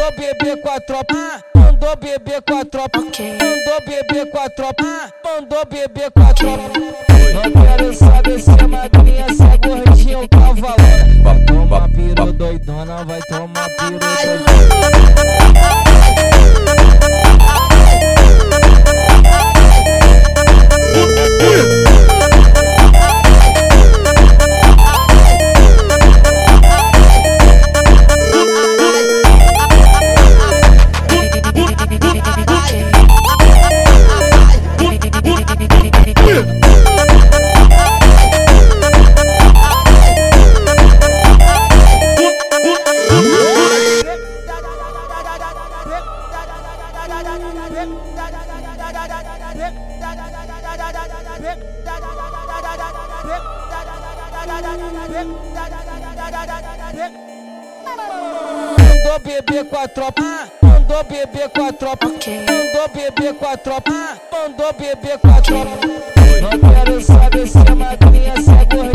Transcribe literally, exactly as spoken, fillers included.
Mandou beber com a tropa, mandou beber com a tropa, mandou beber com a tropa, mandou beber com a tropa. Não quero saber se é magrinha, se é gordinha ou cavalona. Vai tomar piru doidona, vai tomar piru doidona. Mandou beber com a tropa, mandou beber com a tropa, mandou beber com a tropa, mandou beber com a tropa. Não quero saber se é magrinha, se é gordinha.